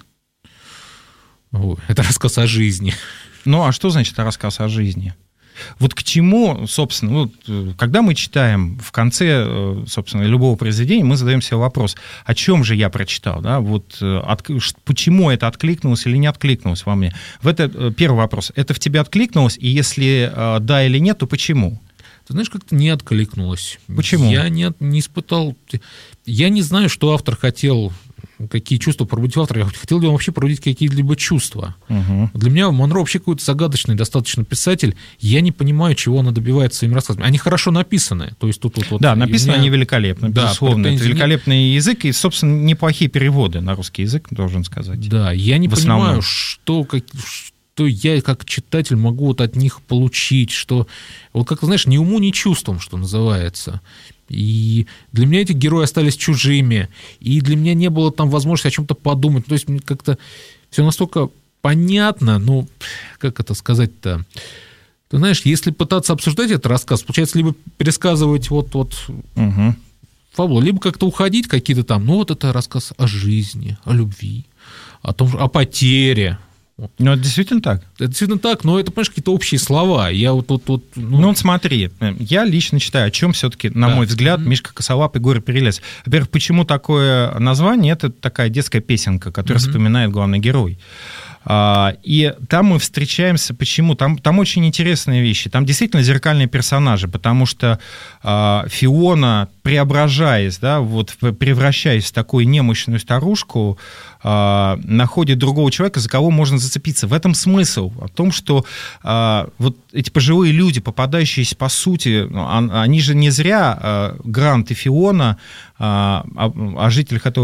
Это рассказ о жизни. Ну, а что значит рассказ о жизни? Вот к чему, собственно, когда мы читаем в конце, собственно, любого произведения, мы задаем себе вопрос, о чем же я прочитал, да, почему это откликнулось или не откликнулось во мне? Первый вопрос, это в тебе откликнулось, и если да или нет, то почему? Ты знаешь, как-то не откликнулось. Почему? Я не испытал, я не знаю, что автор хотел, какие чувства пробудить в авторе. Хотел ли он вообще пробудить какие-либо чувства? Для меня Монро вообще какой-то загадочный достаточно писатель. Я не понимаю, чего он добивается своими рассказами. Они хорошо написаны. То есть да, написаны они великолепно, безусловно. Это великолепный язык и, собственно, неплохие переводы на русский язык, должен сказать. Да, я не понимаю, что я как читатель могу от них получить, что, как ты знаешь, ни уму, ни чувством, что называется. И для меня эти герои остались чужими, и для меня не было там возможности о чем-то подумать. То есть мне как-то все настолько понятно, как это сказать-то? Ты знаешь, если пытаться обсуждать этот рассказ, получается, либо пересказывать фабулу, либо как-то уходить какие-то там, это рассказ о жизни, о любви, о потере. Ну, это действительно так. Это действительно так, но это, понимаешь, какие-то общие слова. Я смотри, я лично считаю, о чем все-таки, на мой взгляд, Мишка Косолап и Горы Перелес. Во-первых, почему такое название? Это такая детская песенка, которую вспоминает главный герой. И там мы встречаемся, почему? Там очень интересные вещи. Там действительно зеркальные персонажи, потому что Фиона, преображаясь, превращаясь в такую немощную старушку, находит другого человека, за кого можно зацепиться. В этом смысл. О том, что эти пожилые люди, попадающиеся по сути, они же не зря Грант и Фиона о жителях этого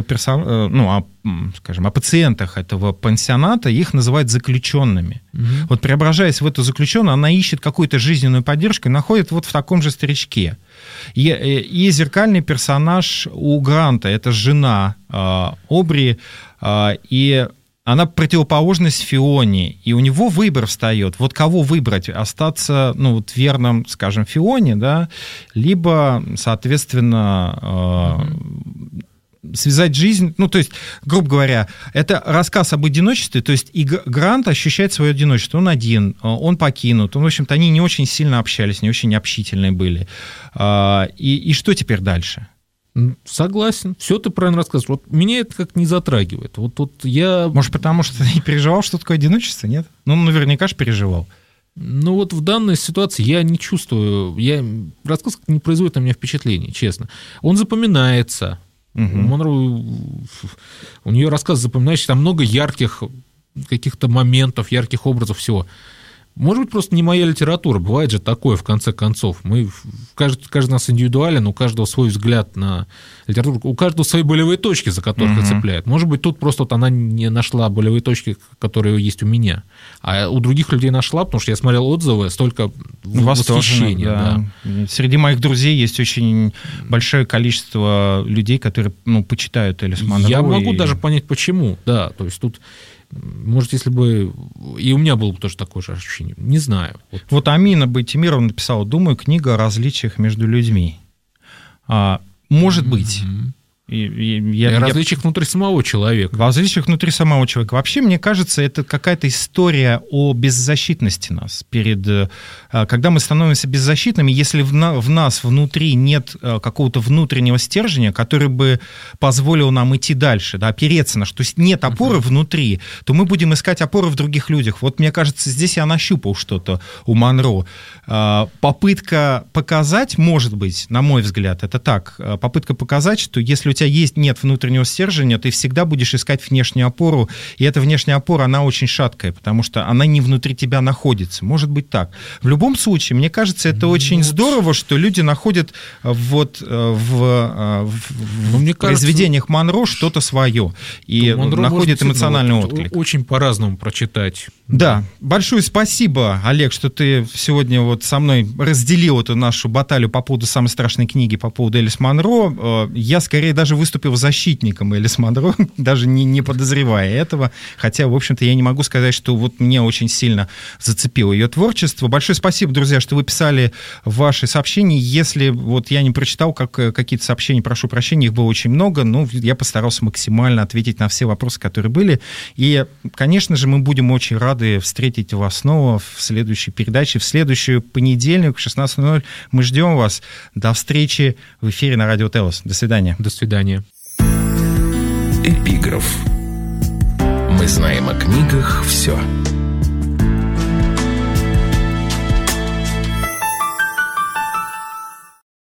о пациентах этого пансионата, их называют заключенными. Вот преображаясь в эту заключенную, она ищет какую-то жизненную поддержку и находит в таком же старичке. И зеркальный персонаж у Гранта, это жена Обри, и она противоположность Фионе, и у него выбор встает. Вот кого выбрать? Остаться, верным, скажем, Фионе, да, либо, соответственно, связать жизнь, то есть, грубо говоря, это рассказ об одиночестве, то есть и Грант ощущает свое одиночество, он один, он покинут, в общем-то, они не очень сильно общались, не очень общительные были. И что теперь дальше? Согласен, все ты правильно рассказываешь. Меня это как не затрагивает. Я... Может, потому что ты не переживал, что такое одиночество, нет? Наверняка же переживал. В данной ситуации я не чувствую, рассказ не производит на меня впечатления, честно. Он запоминается. У Монро, у нее рассказ запоминающий, там много ярких каких-то моментов, ярких образов, всего. Может быть, просто не моя литература. Бывает же такое, в конце концов. Каждый из нас индивидуален, у каждого свой взгляд на литературу, у каждого свои болевые точки, за которых цепляет. Может быть, тут просто она не нашла болевые точки, которые есть у меня. А у других людей нашла, потому что я смотрел отзывы, столько восхищения. Да. Среди моих друзей есть очень большое количество людей, которые почитают Элис Монро. Я могу даже понять, почему. Да, то есть тут... Может, если бы... И у меня было бы тоже такое же ощущение. Не знаю. Вот Амина Байтимирова написала: «Думаю, книга о различиях между людьми». Может быть. Различиях внутри самого человека. В различиях внутри самого человека. Вообще, мне кажется, это какая-то история о беззащитности нас. Когда мы становимся беззащитными, если в нас внутри нет какого-то внутреннего стержня, который бы позволил нам идти дальше, опереться на что, то есть нет опоры внутри, то мы будем искать опоры в других людях. Вот, мне кажется, здесь я нащупал что-то у Монро. Попытка показать, может быть, на мой взгляд, это так, попытка показать, что если у тебя нет внутреннего стержня, ты всегда будешь искать внешнюю опору, и эта внешняя опора, она очень шаткая, потому что она не внутри тебя находится. Может быть так. В любом случае, мне кажется, это очень здорово, что люди находят в произведениях Монро что-то свое и находят эмоциональный отклик. Очень по-разному прочитать. Да. Большое спасибо, Олег, что ты сегодня со мной разделил эту нашу баталию по поводу самой страшной книги, по поводу Элис Монро. Я скорее даже даже выступил защитником Элис Монро, даже не подозревая этого. Хотя, в общем-то, я не могу сказать, что вот мне очень сильно зацепило ее творчество. Большое спасибо, друзья, что вы писали ваши сообщения. Если вот я не прочитал какие-то сообщения, прошу прощения, их было очень много, но я постарался максимально ответить на все вопросы, которые были. И, конечно же, мы будем очень рады встретить вас снова в следующей передаче, в следующий понедельник в 16:00. Мы ждем вас. До встречи в эфире на Радио Телос. До свидания. До свидания. Эпиграф. Мы знаем о книгах все.